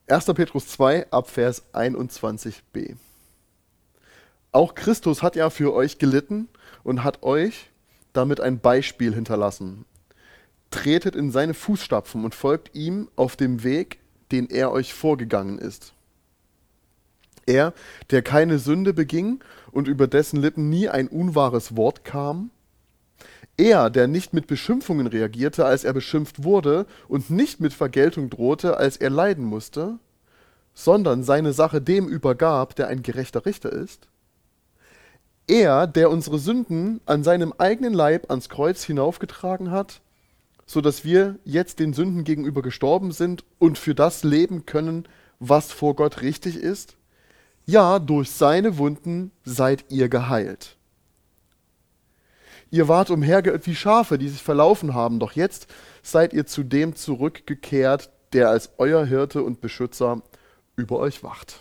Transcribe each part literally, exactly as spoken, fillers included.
erster Petrus zwei, ab Vers einundzwanzig b. Auch Christus hat ja für euch gelitten und hat euch damit ein Beispiel hinterlassen. Tretet in seine Fußstapfen und folgt ihm auf dem Weg, den er euch vorgegangen ist. Er, der keine Sünde beging und über dessen Lippen nie ein unwahres Wort kam. Er, der nicht mit Beschimpfungen reagierte, als er beschimpft wurde, und nicht mit Vergeltung drohte, als er leiden musste, sondern seine Sache dem übergab, der ein gerechter Richter ist. Er, der unsere Sünden an seinem eigenen Leib ans Kreuz hinaufgetragen hat, so dass wir jetzt den Sünden gegenüber gestorben sind und für das leben können, was vor Gott richtig ist. Ja, durch seine Wunden seid ihr geheilt. Ihr wart umhergeirrt wie Schafe, die sich verlaufen haben, doch jetzt seid ihr zu dem zurückgekehrt, der als euer Hirte und Beschützer über euch wacht.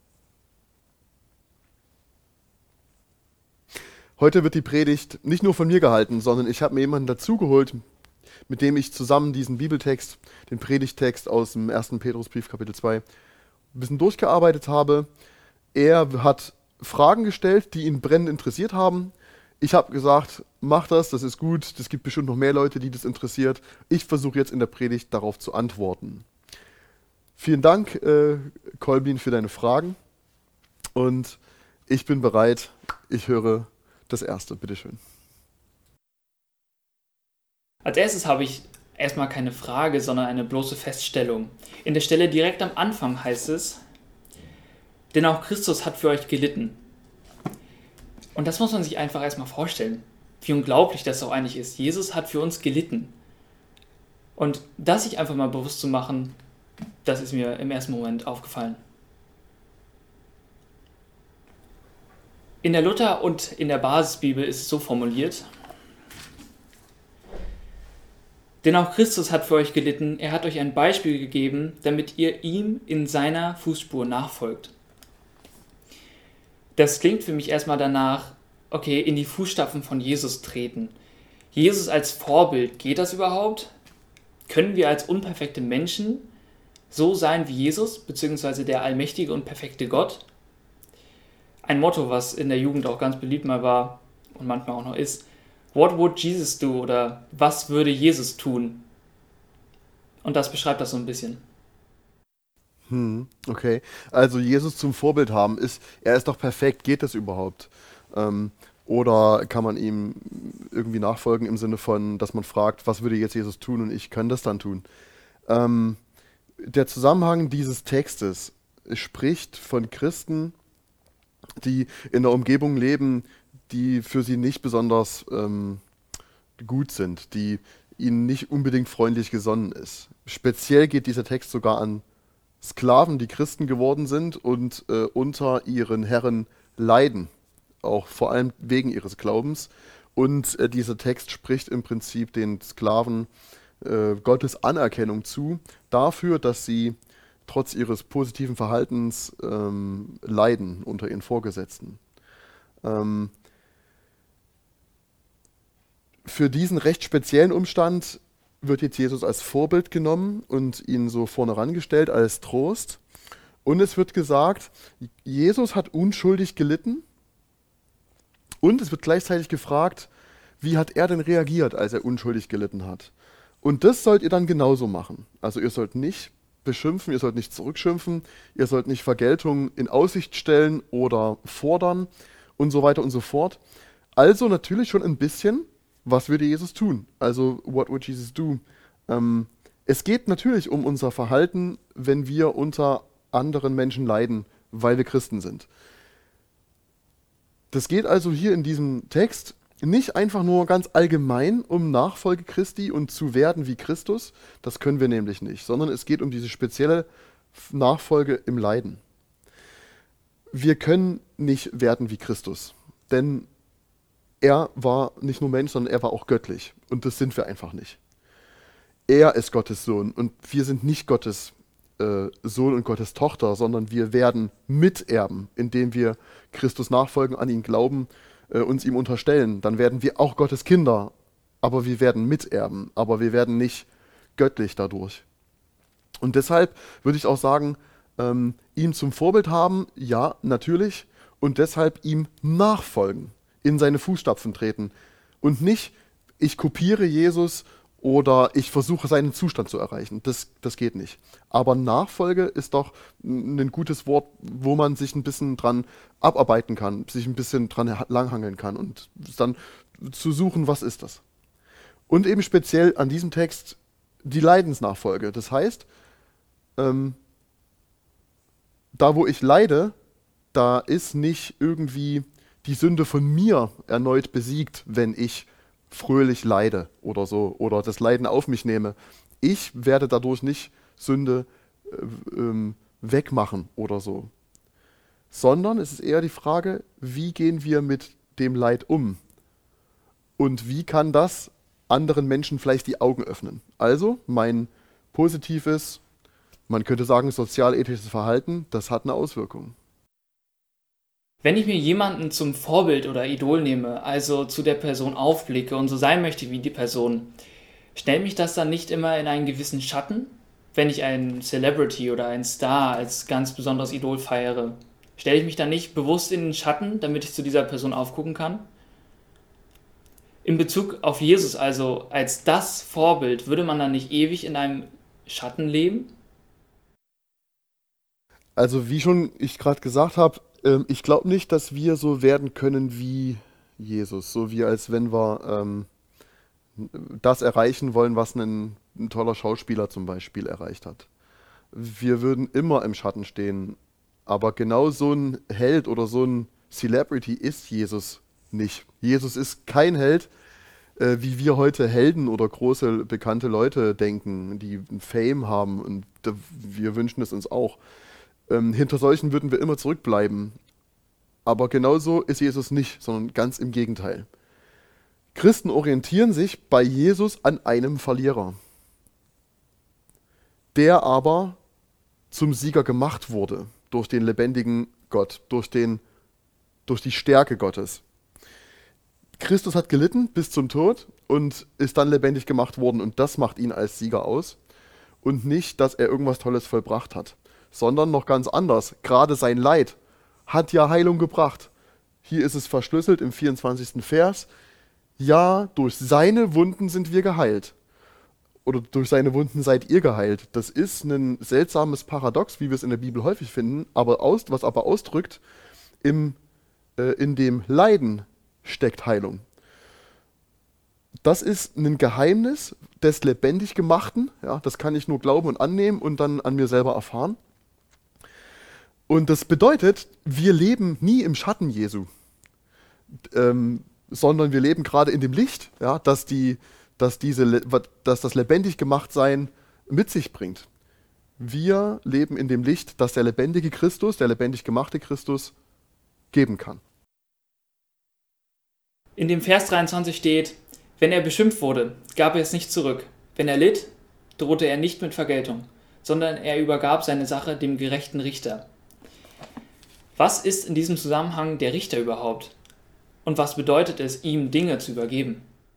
Heute wird die Predigt nicht nur von mir gehalten, sondern ich habe mir jemanden dazugeholt, mit dem ich zusammen diesen Bibeltext, den Predigttext aus dem ersten Petrusbrief, Kapitel zwei, ein bisschen durchgearbeitet habe. Er hat Fragen gestellt, die ihn brennend interessiert haben. Ich habe gesagt, mach das, das ist gut, es gibt bestimmt noch mehr Leute, die das interessiert. Ich versuche jetzt in der Predigt darauf zu antworten. Vielen Dank, äh, Kolbin, für deine Fragen. Und ich bin bereit, ich höre das Erste, bitteschön. Als erstes habe ich erstmal keine Frage, sondern eine bloße Feststellung. In der Stelle direkt am Anfang heißt es, denn auch Christus hat für euch gelitten. Und das muss man sich einfach erstmal vorstellen, wie unglaublich das auch eigentlich ist. Jesus hat für uns gelitten. Und das sich einfach mal bewusst zu machen, das ist mir im ersten Moment aufgefallen. In der Luther- und in der Basisbibel ist es so formuliert, denn auch Christus hat für euch gelitten, er hat euch ein Beispiel gegeben, damit ihr ihm in seiner Fußspur nachfolgt. Das klingt für mich erstmal danach, okay, in die Fußstapfen von Jesus treten. Jesus als Vorbild, geht das überhaupt? Können wir als unperfekte Menschen so sein wie Jesus, beziehungsweise der allmächtige und perfekte Gott? Ein Motto, was in der Jugend auch ganz beliebt mal war und manchmal auch noch ist, What would Jesus do? Oder was würde Jesus tun? Und das beschreibt das so ein bisschen. Hm, okay. Also Jesus zum Vorbild haben, ist, er ist doch perfekt, geht das überhaupt? Ähm, oder kann man ihm irgendwie nachfolgen im Sinne von, dass man fragt, was würde jetzt Jesus tun und ich kann das dann tun? Ähm, der Zusammenhang dieses Textes spricht von Christen, die in der Umgebung leben, die für sie nicht besonders ähm, gut sind, die ihnen nicht unbedingt freundlich gesonnen ist. Speziell geht dieser Text sogar an Sklaven, die Christen geworden sind und äh, unter ihren Herren leiden, auch vor allem wegen ihres Glaubens. Und äh, dieser Text spricht im Prinzip den Sklaven äh, Gottes Anerkennung zu, dafür, dass sie trotz ihres positiven Verhaltens ähm, leiden unter ihren Vorgesetzten. Ähm, für diesen recht speziellen Umstand wird jetzt Jesus als Vorbild genommen und ihn so vorne rangestellt als Trost. Und es wird gesagt, Jesus hat unschuldig gelitten. Und es wird gleichzeitig gefragt, wie hat er denn reagiert, als er unschuldig gelitten hat. Und das sollt ihr dann genauso machen. Also ihr sollt nicht beschimpfen, ihr sollt nicht zurückschimpfen, ihr sollt nicht Vergeltung in Aussicht stellen oder fordern und so weiter und so fort. Also natürlich schon ein bisschen, was würde Jesus tun? Also, what would Jesus do? Ähm, es geht natürlich um unser Verhalten, wenn wir unter anderen Menschen leiden, weil wir Christen sind. Das geht also hier in diesem Text nicht einfach nur ganz allgemein um Nachfolge Christi und zu werden wie Christus, das können wir nämlich nicht, sondern es geht um diese spezielle Nachfolge im Leiden. Wir können nicht werden wie Christus, denn er war nicht nur Mensch, sondern er war auch göttlich. Und das sind wir einfach nicht. Er ist Gottes Sohn und wir sind nicht Gottes äh, Sohn und Gottes Tochter, sondern wir werden Miterben, indem wir Christus nachfolgen, an ihn glauben, äh, uns ihm unterstellen. Dann werden wir auch Gottes Kinder, aber wir werden Miterben, aber wir werden nicht göttlich dadurch. Und deshalb würde ich auch sagen, ähm, ihn zum Vorbild haben, ja, natürlich, und deshalb ihm nachfolgen, in seine Fußstapfen treten. Und nicht, ich kopiere Jesus oder ich versuche seinen Zustand zu erreichen. Das, das geht nicht. Aber Nachfolge ist doch ein gutes Wort, wo man sich ein bisschen dran abarbeiten kann, sich ein bisschen dran langhangeln kann und dann zu suchen, was ist das. Und eben speziell an diesem Text die Leidensnachfolge. Das heißt, ähm, da wo ich leide, da ist nicht irgendwie die Sünde von mir erneut besiegt, wenn ich fröhlich leide oder so oder das Leiden auf mich nehme. Ich werde dadurch nicht Sünde äh, ähm, wegmachen oder so, sondern es ist eher die Frage, wie gehen wir mit dem Leid um und wie kann das anderen Menschen vielleicht die Augen öffnen. Also mein positives, man könnte sagen sozialethisches Verhalten, das hat eine Auswirkung. Wenn ich mir jemanden zum Vorbild oder Idol nehme, also zu der Person aufblicke und so sein möchte wie die Person, stellt mich das dann nicht immer in einen gewissen Schatten? Wenn ich einen Celebrity oder einen Star als ganz besonderes Idol feiere, stelle ich mich dann nicht bewusst in den Schatten, damit ich zu dieser Person aufgucken kann? In Bezug auf Jesus also als das Vorbild, würde man dann nicht ewig in einem Schatten leben? Also wie schon ich gerade gesagt habe, ähm, ich glaube nicht, dass wir so werden können wie Jesus, so wie als wenn wir ähm, das erreichen wollen, was ein, ein toller Schauspieler zum Beispiel erreicht hat. Wir würden immer im Schatten stehen, aber genau so ein Held oder so ein Celebrity ist Jesus nicht. Jesus ist kein Held, äh, wie wir heute Helden oder große bekannte Leute denken, die Fame haben und da, wir wünschen es uns auch. Ähm, hinter solchen würden wir immer zurückbleiben. Aber genauso ist Jesus nicht, sondern ganz im Gegenteil. Christen orientieren sich bei Jesus an einem Verlierer, der aber zum Sieger gemacht wurde durch den lebendigen Gott, durch, den, durch die Stärke Gottes. Christus hat gelitten bis zum Tod und ist dann lebendig gemacht worden und das macht ihn als Sieger aus und nicht, dass er irgendwas Tolles vollbracht hat, sondern noch ganz anders. Gerade sein Leid hat ja Heilung gebracht. Hier ist es verschlüsselt im vierundzwanzigsten Vers. Ja, durch seine Wunden sind wir geheilt. Oder durch seine Wunden seid ihr geheilt. Das ist ein seltsames Paradox, wie wir es in der Bibel häufig finden, aber aus, was aber ausdrückt, im, äh, in dem Leiden steckt Heilung. Das ist ein Geheimnis des lebendig Gemachten. Ja, das kann ich nur glauben und annehmen und dann an mir selber erfahren. Und das bedeutet, wir leben nie im Schatten Jesu, ähm, sondern wir leben gerade in dem Licht, ja, dass, die, dass, diese, dass das lebendig gemacht Sein mit sich bringt. Wir leben in dem Licht, das der lebendige Christus, der lebendig gemachte Christus geben kann. In dem Vers dreiundzwanzig steht, wenn er beschimpft wurde, gab er es nicht zurück. Wenn er litt, drohte er nicht mit Vergeltung, sondern er übergab seine Sache dem gerechten Richter. Was ist in diesem Zusammenhang der Richter überhaupt? Und was bedeutet es, ihm Dinge zu übergeben?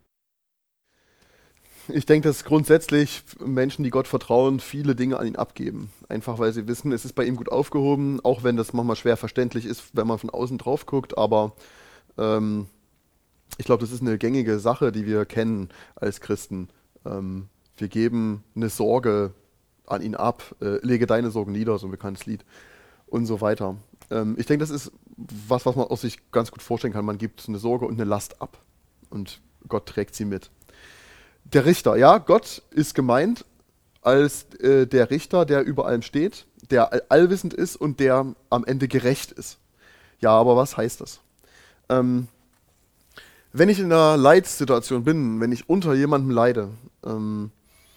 Ich denke, dass grundsätzlich Menschen, die Gott vertrauen, viele Dinge an ihn abgeben. Einfach weil sie wissen, es ist bei ihm gut aufgehoben, auch wenn das manchmal schwer verständlich ist, wenn man von außen drauf guckt. Aber ähm, ich glaube, das ist eine gängige Sache, die wir kennen als Christen. Ähm, wir geben eine Sorge an ihn ab, äh, lege deine Sorgen nieder, so ein bekanntes Lied und so weiter. Ähm, ich denke, das ist was, was man aus sich ganz gut vorstellen kann. Man gibt eine Sorge und eine Last ab und Gott trägt sie mit. Der Richter, ja, Gott ist gemeint als äh, der Richter, der über allem steht, der all- allwissend ist und der am Ende gerecht ist. Ja, aber was heißt das? Ähm, wenn ich in einer Leidssituation bin, wenn ich unter jemandem leide, ähm,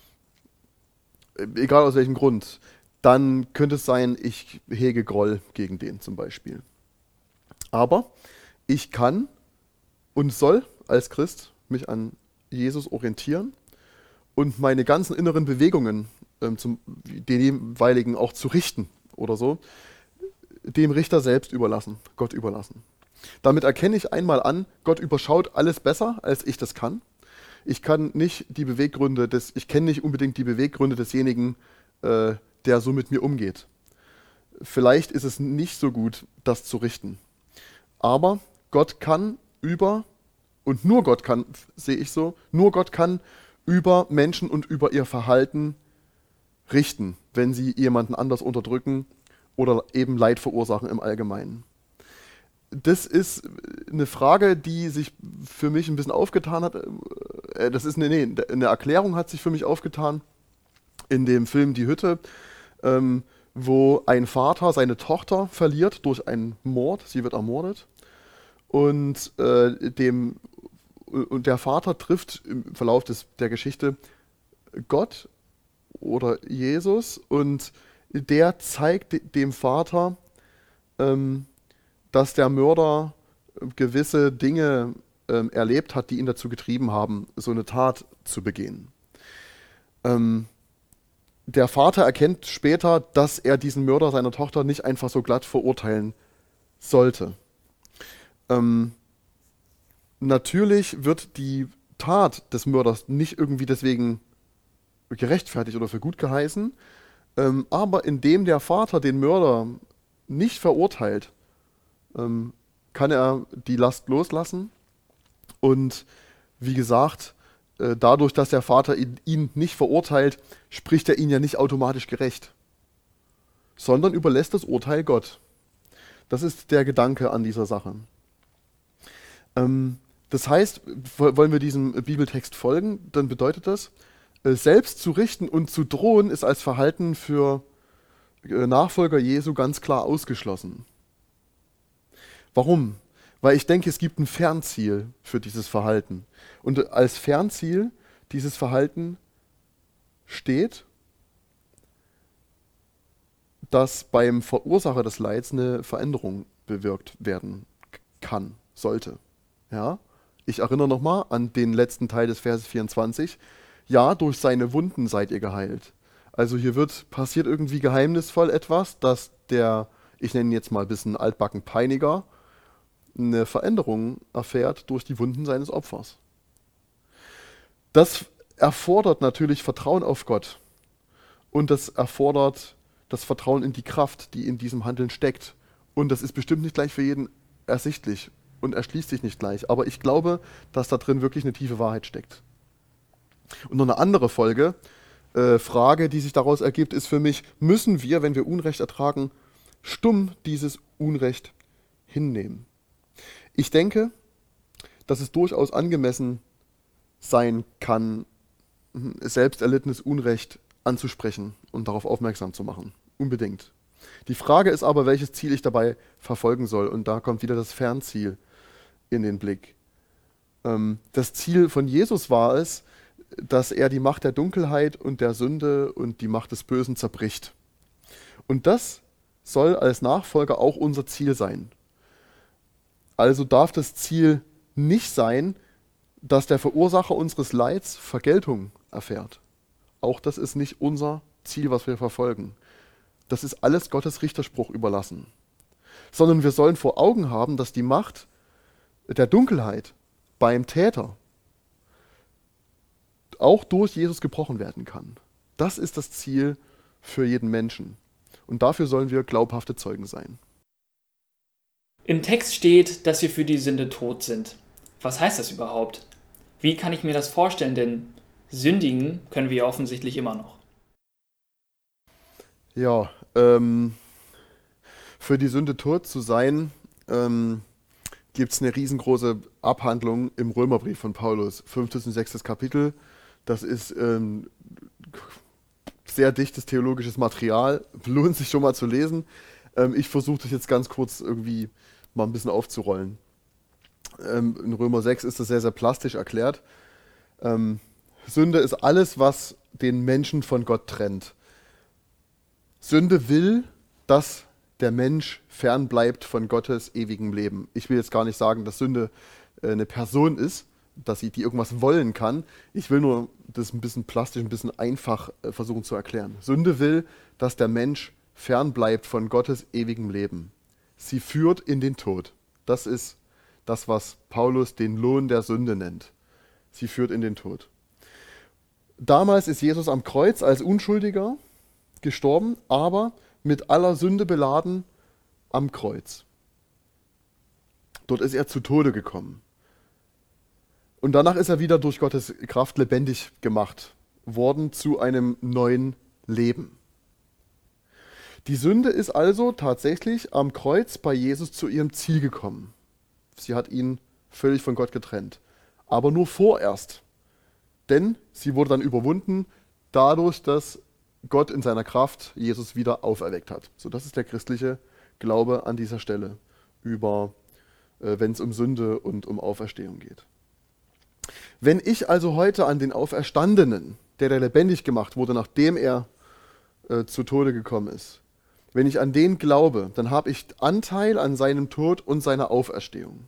egal aus welchem Grund, dann könnte es sein, ich hege Groll gegen den zum Beispiel. Aber ich kann und soll als Christ mich an Jesus orientieren und meine ganzen inneren Bewegungen ähm, zum den jeweiligen auch zu richten oder so, dem Richter selbst überlassen, Gott überlassen. Damit erkenne ich einmal an, Gott überschaut alles besser, als ich das kann. Ich kann nicht die Beweggründe des, ich kenne nicht unbedingt die Beweggründe desjenigen, äh, der so mit mir umgeht. vielleicht ist es nicht so gut, das zu richten. Aber Gott kann über, und nur Gott kann, sehe ich so, nur Gott kann über Menschen und über ihr Verhalten richten, wenn sie jemanden anders unterdrücken oder eben Leid verursachen im Allgemeinen. Das ist eine Frage, die sich für mich ein bisschen aufgetan hat. Äh, Das ist eine, nee, eine Erklärung hat sich für mich aufgetan in dem Film Die Hütte, ähm, wo ein Vater seine Tochter verliert durch einen Mord. Sie wird ermordet. Und, äh, dem, und der Vater trifft im Verlauf des, der Geschichte Gott oder Jesus und der zeigt de- dem Vater, ähm, dass der Mörder gewisse Dinge ähm, erlebt hat, die ihn dazu getrieben haben, so eine Tat zu begehen. Ähm, der Vater erkennt später, dass er diesen Mörder seiner Tochter nicht einfach so glatt verurteilen sollte. Ähm, natürlich wird die Tat des Mörders nicht irgendwie deswegen gerechtfertigt oder für gut geheißen, ähm, aber indem der Vater den Mörder nicht verurteilt, ähm, kann er die Last loslassen. Und wie gesagt, äh, dadurch, dass der Vater ihn, ihn nicht verurteilt, spricht er ihn ja nicht automatisch gerecht, sondern überlässt das Urteil Gott. Das ist der Gedanke an dieser Sache. Ähm, das heißt, wo- wollen wir diesem Bibeltext folgen, dann bedeutet das, äh, selbst zu richten und zu drohen ist als Verhalten für äh, Nachfolger Jesu ganz klar ausgeschlossen. Warum? Weil ich denke, es gibt ein Fernziel für dieses Verhalten. Und als Fernziel dieses Verhalten steht, dass beim Verursacher des Leids eine Veränderung bewirkt werden k- kann, sollte. Ja? Ich erinnere nochmal an den letzten Teil des Verses vierundzwanzig. Ja, durch seine Wunden seid ihr geheilt. Also hier wird passiert irgendwie geheimnisvoll etwas, dass der, ich nenne ihn jetzt mal ein bisschen altbacken Peiniger, eine Veränderung erfährt durch die Wunden seines Opfers. Das erfordert natürlich Vertrauen auf Gott und das erfordert das Vertrauen in die Kraft, die in diesem Handeln steckt. Und das ist bestimmt nicht gleich für jeden ersichtlich und erschließt sich nicht gleich. Aber ich glaube, dass da drin wirklich eine tiefe Wahrheit steckt. Und noch eine andere Folge, äh, Frage, die sich daraus ergibt, ist für mich, müssen wir, wenn wir Unrecht ertragen, stumm dieses Unrecht hinnehmen? Ich denke, dass es durchaus angemessen sein kann, selbst erlittenes Unrecht anzusprechen und darauf aufmerksam zu machen. Unbedingt. Die Frage ist aber, welches Ziel ich dabei verfolgen soll. Und da kommt wieder das Fernziel in den Blick. Ähm, das Ziel von Jesus war es, dass er die Macht der Dunkelheit und der Sünde und die Macht des Bösen zerbricht. Und das soll als Nachfolger auch unser Ziel sein. Also darf das Ziel nicht sein, dass der Verursacher unseres Leids Vergeltung erfährt. Auch das ist nicht unser Ziel, was wir verfolgen. Das ist alles Gottes Richterspruch überlassen. Sondern wir sollen vor Augen haben, dass die Macht der Dunkelheit beim Täter auch durch Jesus gebrochen werden kann. Das ist das Ziel für jeden Menschen. Und dafür sollen wir glaubhafte Zeugen sein. Im Text steht, dass wir für die Sünde tot sind. Was heißt das überhaupt? Wie kann ich mir das vorstellen? Denn sündigen können wir ja offensichtlich immer noch. Ja, ähm, für die Sünde tot zu sein, ähm, gibt es eine riesengroße Abhandlung im Römerbrief von Paulus, fünftes und sechstes Kapitel. Das ist ähm, sehr dichtes theologisches Material, lohnt sich schon mal zu lesen. Ähm, ich versuche das jetzt ganz kurz irgendwie mal ein bisschen aufzurollen. Ähm, in Römer sechs ist das sehr, sehr plastisch erklärt. Ähm, Sünde ist alles, was den Menschen von Gott trennt. Sünde will, dass der Mensch fernbleibt von Gottes ewigem Leben. Ich will jetzt gar nicht sagen, dass Sünde äh, eine Person ist, dass sie die irgendwas wollen kann. Ich will nur das ein bisschen plastisch, ein bisschen einfach äh, versuchen zu erklären. Sünde will, dass der Mensch fernbleibt von Gottes ewigem Leben. Sie führt in den Tod. Das ist das, was Paulus den Lohn der Sünde nennt. Sie führt in den Tod. Damals ist Jesus am Kreuz als Unschuldiger gestorben, aber mit aller Sünde beladen am Kreuz. Dort ist er zu Tode gekommen. Und danach ist er wieder durch Gottes Kraft lebendig gemacht worden zu einem neuen Leben. Die Sünde ist also tatsächlich am Kreuz bei Jesus zu ihrem Ziel gekommen. Sie hat ihn völlig von Gott getrennt. Aber nur vorerst. Denn sie wurde dann überwunden dadurch, dass Gott in seiner Kraft Jesus wieder auferweckt hat. So, das ist der christliche Glaube an dieser Stelle, über, äh, wenn es um Sünde und um Auferstehung geht. Wenn ich also heute an den Auferstandenen, der der lebendig gemacht wurde, nachdem er äh, zu Tode gekommen ist, wenn ich an den glaube, dann habe ich Anteil an seinem Tod und seiner Auferstehung.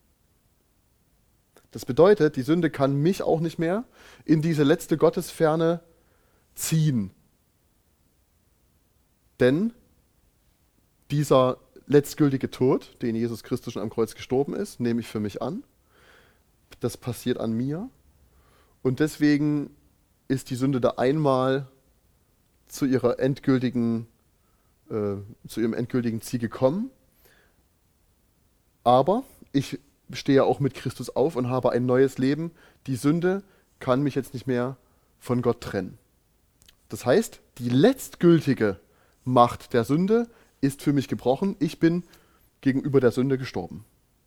Das bedeutet, die Sünde kann mich auch nicht mehr in diese letzte Gottesferne ziehen. Denn dieser letztgültige Tod, den Jesus Christus schon am Kreuz gestorben ist, nehme ich für mich an. Das passiert an mir. Und deswegen ist die Sünde da einmal zu ihrer endgültigen, äh, zu ihrem endgültigen Ziel gekommen. Aber ich stehe auch mit Christus auf und habe ein neues Leben. Die Sünde kann mich jetzt nicht mehr von Gott trennen. Das heißt, die letztgültige Macht der Sünde ist für mich gebrochen. Ich bin gegenüber der Sünde gestorben.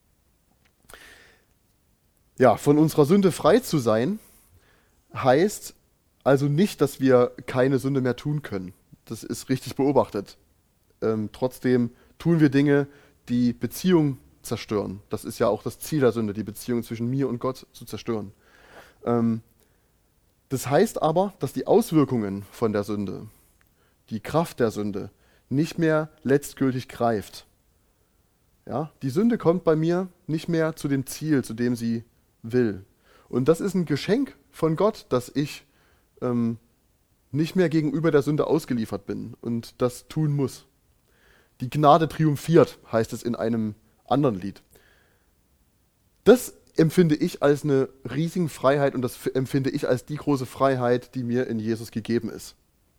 Ja, von unserer Sünde frei zu sein, heißt also nicht, dass wir keine Sünde mehr tun können. Das ist richtig beobachtet. Ähm, trotzdem tun wir Dinge, die Beziehung zerstören. Das ist ja auch das Ziel der Sünde, die Beziehung zwischen mir und Gott zu zerstören. Ähm, das heißt aber, dass die Auswirkungen von der Sünde, die Kraft der Sünde, nicht mehr letztgültig greift. Ja, die Sünde kommt bei mir nicht mehr zu dem Ziel, zu dem sie will. Und das ist ein Geschenk von Gott, dass ich ähm, nicht mehr gegenüber der Sünde ausgeliefert bin und das tun muss. Die Gnade triumphiert, heißt es in einem anderen Lied. Das empfinde ich als eine riesige Freiheit und das empfinde ich als die große Freiheit, die mir in Jesus gegeben ist.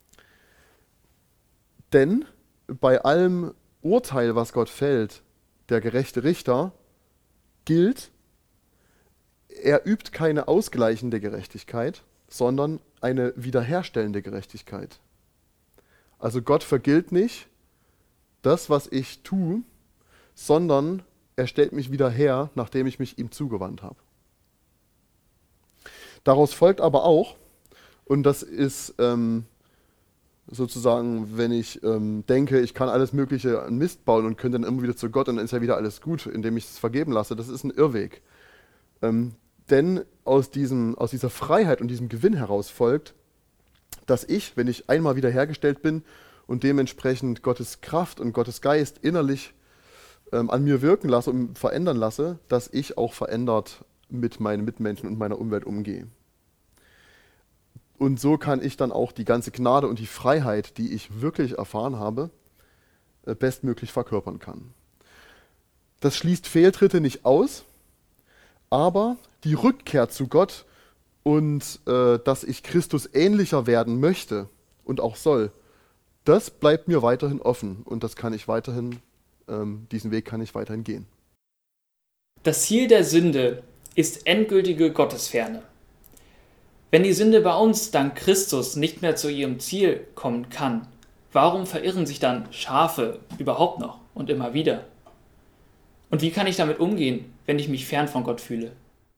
Denn bei allem Urteil, was Gott fällt, der gerechte Richter, gilt, er übt keine ausgleichende Gerechtigkeit, sondern eine wiederherstellende Gerechtigkeit. Also Gott vergilt nicht das, was ich tue, sondern er stellt mich wieder her, nachdem ich mich ihm zugewandt habe. Daraus folgt aber auch, und das ist ähm, sozusagen, wenn ich ähm, denke, ich kann alles Mögliche an Mist bauen und könnte dann immer wieder zu Gott und dann ist ja wieder alles gut, indem ich es vergeben lasse, das ist ein Irrweg. Ähm, denn aus, diesem, aus dieser Freiheit und diesem Gewinn heraus folgt, dass ich, wenn ich einmal wiederhergestellt bin und dementsprechend Gottes Kraft und Gottes Geist innerlich ähm, an mir wirken lasse und verändern lasse, dass ich auch verändert mit meinen Mitmenschen und meiner Umwelt umgehe. Und so kann ich dann auch die ganze Gnade und die Freiheit, die ich wirklich erfahren habe, äh, bestmöglich verkörpern kann. Das schließt Fehltritte nicht aus, aber die Rückkehr zu Gott und äh, dass ich Christus ähnlicher werden möchte und auch soll, das bleibt mir weiterhin offen und das kann ich weiterhin, ähm, diesen Weg kann ich weiterhin gehen. Das Ziel der Sünde ist endgültige Gottesferne. Wenn die Sünde bei uns dank Christus nicht mehr zu ihrem Ziel kommen kann, warum verirren sich dann Schafe überhaupt noch und immer wieder? Und wie kann ich damit umgehen, wenn ich mich fern von Gott fühle?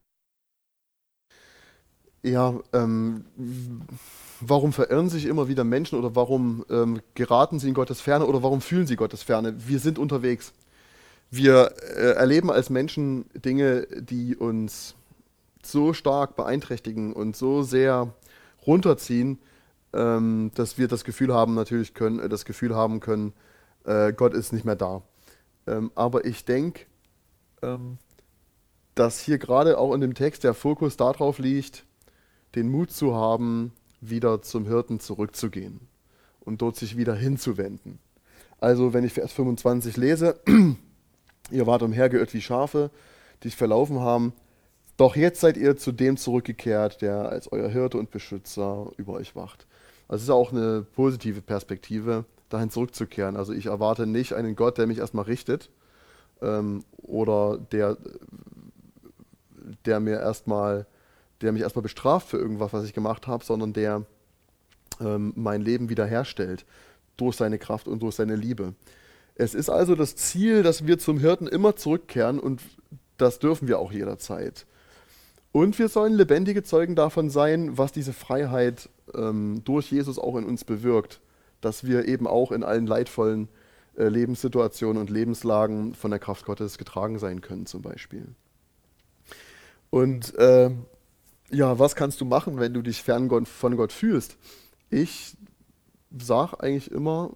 Ja, ähm, warum verirren sich immer wieder Menschen oder warum ähm, geraten sie in Gottes Ferne oder warum fühlen sie Gottes Ferne? Wir sind unterwegs. Wir äh, erleben als Menschen Dinge, die uns so stark beeinträchtigen und so sehr runterziehen, ähm, dass wir das Gefühl haben, natürlich können, äh, das Gefühl haben können, äh, Gott ist nicht mehr da. Ähm, aber ich denke, ähm, dass hier gerade auch in dem Text der Fokus darauf liegt, den Mut zu haben, wieder zum Hirten zurückzugehen und dort sich wieder hinzuwenden. Also wenn ich Vers fünfundzwanzig lese, ihr wart umhergeirrt wie Schafe, die sich verlaufen haben, doch jetzt seid ihr zu dem zurückgekehrt, der als euer Hirte und Beschützer über euch wacht. Also es ist auch eine positive Perspektive. dahin zurückzukehren. Also ich erwarte nicht einen Gott, der mich erstmal richtet ähm, oder der, der mir erstmal, der mich erstmal bestraft für irgendwas, was ich gemacht habe, sondern der ähm, mein Leben wiederherstellt durch seine Kraft und durch seine Liebe. Es ist also das Ziel, dass wir zum Hirten immer zurückkehren und das dürfen wir auch jederzeit. Und wir sollen lebendige Zeugen davon sein, was diese Freiheit ähm, durch Jesus auch in uns bewirkt, dass wir eben auch in allen leidvollen äh, Lebenssituationen und Lebenslagen von der Kraft Gottes getragen sein können zum Beispiel. Und äh, ja, was kannst du machen, wenn du dich fern Gott, von Gott fühlst? Ich sage eigentlich immer,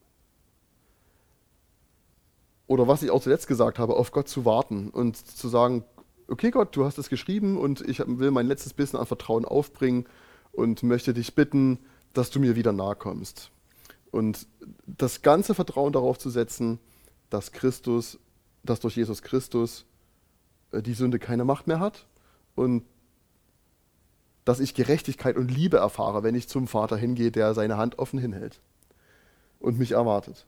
oder was ich auch zuletzt gesagt habe, auf Gott zu warten und zu sagen, okay Gott, du hast es geschrieben und ich will mein letztes bisschen an Vertrauen aufbringen und möchte dich bitten, dass du mir wieder nahe kommst. Und das ganze Vertrauen darauf zu setzen, dass Christus, dass durch Jesus Christus die Sünde keine Macht mehr hat und dass ich Gerechtigkeit und Liebe erfahre, wenn ich zum Vater hingehe, der seine Hand offen hinhält und mich erwartet.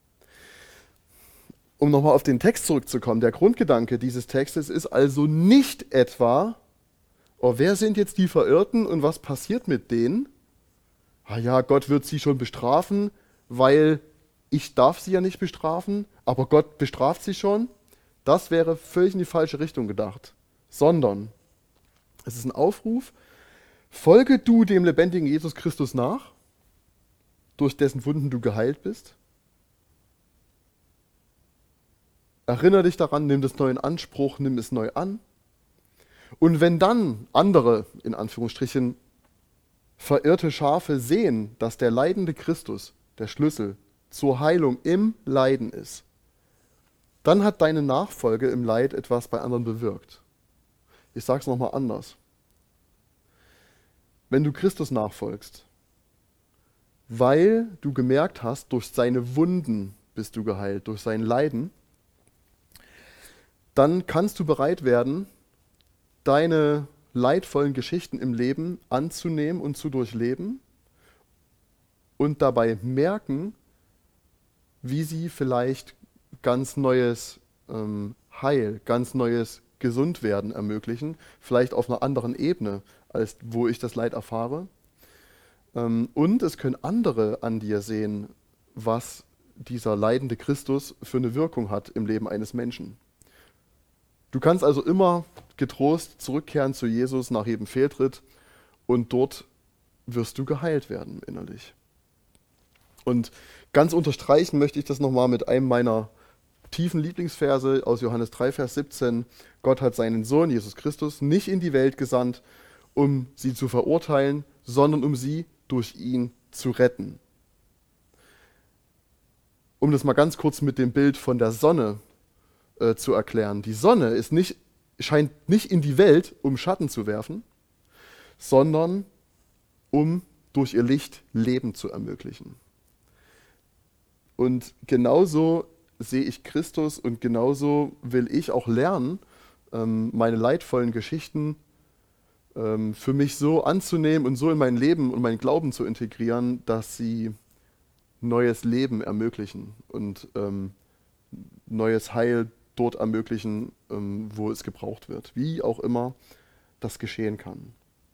Um nochmal auf den Text zurückzukommen, der Grundgedanke dieses Textes ist also nicht etwa, oh, wer sind jetzt die Verirrten und was passiert mit denen? Ah ja, Gott wird sie schon bestrafen, weil ich darf sie ja nicht bestrafen, aber Gott bestraft sie schon. Das wäre völlig in die falsche Richtung gedacht. Sondern es ist ein Aufruf, folge du dem lebendigen Jesus Christus nach, durch dessen Wunden du geheilt bist. Erinnere dich daran, nimm das neu in Anspruch, nimm es neu an. Und wenn dann andere, in Anführungsstrichen, verirrte Schafe sehen, dass der leidende Christus der Schlüssel zur Heilung im Leiden ist, dann hat deine Nachfolge im Leid etwas bei anderen bewirkt. Ich sage es nochmal anders. Wenn du Christus nachfolgst, weil du gemerkt hast, durch seine Wunden bist du geheilt, durch sein Leiden, dann kannst du bereit werden, deine leidvollen Geschichten im Leben anzunehmen und zu durchleben und dabei merken, wie sie vielleicht ganz neues ähm, Heil, ganz neues Gesundwerden ermöglichen, vielleicht auf einer anderen Ebene, als wo ich das Leid erfahre. Ähm, und es können andere an dir sehen, was dieser leidende Christus für eine Wirkung hat im Leben eines Menschen. Du kannst also immer getrost zurückkehren zu Jesus nach jedem Fehltritt und dort wirst du geheilt werden innerlich. Und ganz unterstreichen möchte ich das nochmal mit einem meiner tiefen Lieblingsverse aus Johannes drei, Vers siebzehn. Gott hat seinen Sohn, Jesus Christus, nicht in die Welt gesandt, um sie zu verurteilen, sondern um sie durch ihn zu retten. Um das mal ganz kurz mit dem Bild von der Sonne äh, zu erklären. Die Sonne ist nicht, scheint nicht in die Welt, um Schatten zu werfen, sondern um durch ihr Licht Leben zu ermöglichen. Und genauso sehe ich Christus und genauso will ich auch lernen, ähm, meine leidvollen Geschichten ähm, für mich so anzunehmen und so in mein Leben und meinen Glauben zu integrieren, dass sie neues Leben ermöglichen und ähm, neues Heil dort ermöglichen, ähm, wo es gebraucht wird. Wie auch immer das geschehen kann.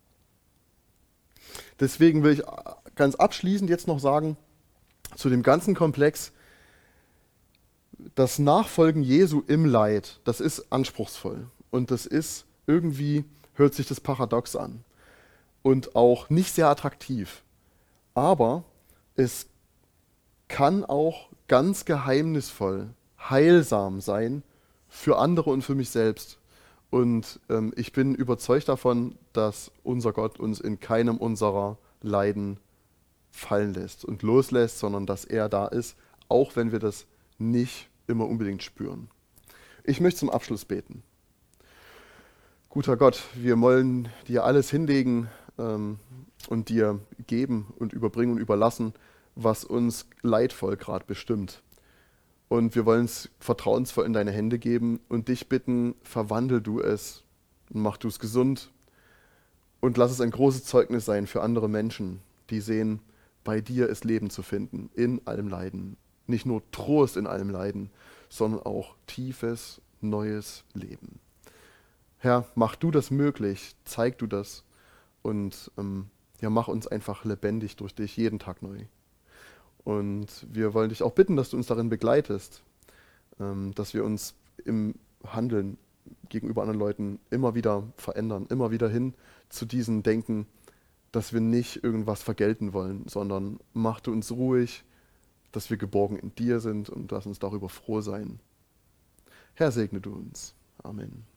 Deswegen will ich ganz abschließend jetzt noch sagen, zu dem ganzen Komplex, das Nachfolgen Jesu im Leid, das ist anspruchsvoll und das ist irgendwie, hört sich das paradox an und auch nicht sehr attraktiv. Aber es kann auch ganz geheimnisvoll, heilsam sein für andere und für mich selbst. Und ähm, ich bin überzeugt davon, dass unser Gott uns in keinem unserer Leiden fallen lässt und loslässt, sondern dass er da ist, auch wenn wir das nicht immer unbedingt spüren. Ich möchte zum Abschluss beten. Guter Gott, wir wollen dir alles hinlegen ähm, und dir geben und überbringen und überlassen, was uns leidvoll gerade bestimmt. Und wir wollen es vertrauensvoll in deine Hände geben und dich bitten, verwandel du es und mach du es gesund und lass es ein großes Zeugnis sein für andere Menschen, die sehen, bei dir ist Leben zu finden, in allem Leiden. Nicht nur Trost in allem Leiden, sondern auch tiefes, neues Leben. Herr, mach du das möglich, zeig du das und ähm, ja, mach uns einfach lebendig durch dich, jeden Tag neu. Und wir wollen dich auch bitten, dass du uns darin begleitest, ähm, dass wir uns im Handeln gegenüber anderen Leuten immer wieder verändern, immer wieder hin zu diesem Denken, dass wir nicht irgendwas vergelten wollen, sondern mach du uns ruhig, dass wir geborgen in dir sind und lass uns darüber froh sein. Herr, segne du uns. Amen.